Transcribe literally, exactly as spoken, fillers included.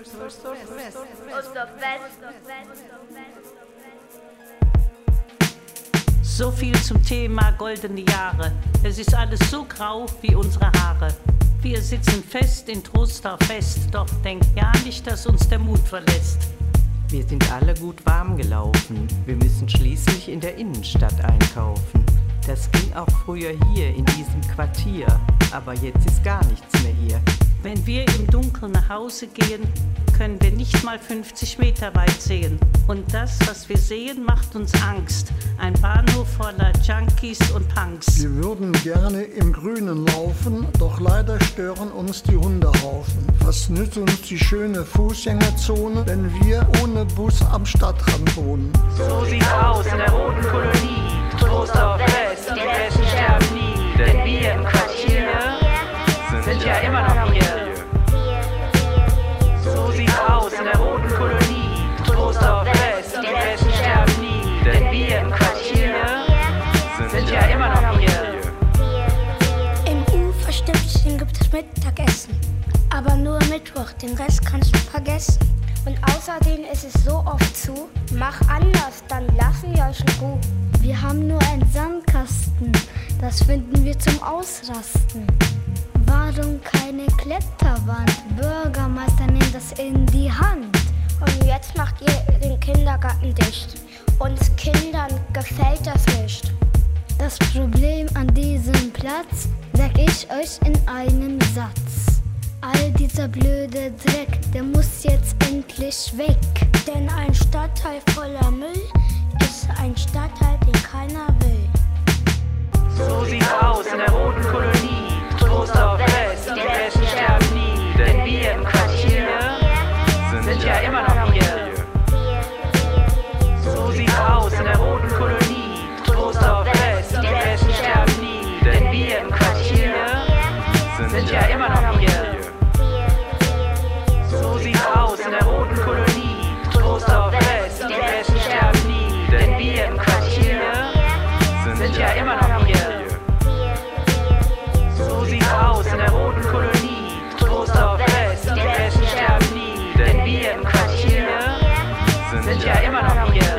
So viel zum Thema goldene Jahre. Es ist alles so grau wie unsere Haare. Wir sitzen fest in Trostorf fest, doch denkt ja nicht, dass uns der Mut verlässt. Wir sind alle gut warm gelaufen. Wir müssen schließlich in der Innenstadt einkaufen. Das ging auch früher hier in diesem Quartier, aber jetzt ist gar nichts mehr hier. Wenn wir im Dunkeln nach Hause gehen, können wir nicht mal fünfzig Meter weit sehen. Und das, was wir sehen, macht uns Angst. Ein Bahnhof voller Junkies und Punks. Wir würden gerne im Grünen laufen, doch leider stören uns die Hundehaufen. Was nützt uns die schöne Fußgängerzone, wenn wir ohne Bus am Stadtrand wohnen? So sieht's aus in der roten Kolonie. Trostorf West, die Besten sterben nie. Denn wir im Quartier sind ja immer noch hier. So sieht's aus in der roten Kolonie. Trostorf West, die Besten sterben nie. Denn wir im Quartier sind ja immer noch hier. Im Uferstübchen gibt es Mittagessen. Aber nur Mittwoch, den Rest kannst du vergessen. Und außerdem ist es so oft zu. Mach anders, dann lassen wir euch in Ruhe. Wir haben nur einen Sandkasten, das finden wir zum Ausrasten. Warum keine Kletterwand? Bürgermeister nimmt das in die Hand. Und jetzt macht ihr den Kindergarten dicht. Uns Kindern gefällt das nicht. Das Problem an diesem Platz sag ich euch in einem Satz. All dieser blöde Dreck, der muss jetzt endlich weg. Denn ein Stadtteil voller Müll ist ein Stadtteil, den keiner will. So sieht's aus in der roten Kolonie. Trostorf West, die Besten sterben nie. Denn wir im Quartier sind ja immer noch hier. So sieht's aus in der roten Kolonie. Trostorf West, die Besten sterben nie. Denn wir im Quartier sind ja immer noch hier. So sieht's aus in der roten Kolonie. Trostorf West, die Besten sterben nie. Denn wir im Quartier sind ja immer noch hier. So sieht's aus in der roten Kolonie. Trostorf West, die Besten sterben nie. Denn wir im Quartier sind ja immer noch hier.